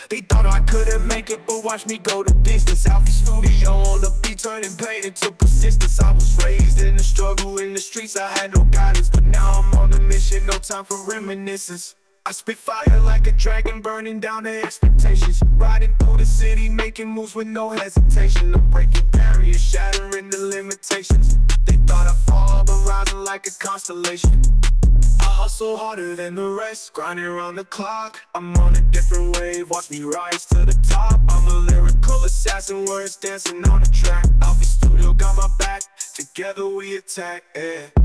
They thought I couldn't make it, but watch me go the distance. Out the studio on the beat, turning pain into persistence. I was raised in the struggle in the streets, I had no guidance, but now I'm on a mission, no time for reminiscence. I spit fire like a dragon, burning down their expectations. Riding through the city, making moves with no hesitation. I'm breaking barriers, shattering the limitations. They thought I'd fall, but rising like a constellation. I hustle harder than the rest, grinding around the clock. I'm on a different wave, watch me rise to the top. I'm a lyrical assassin, words dancing on the track. Alpha Studio got my back, together we attack, yeah.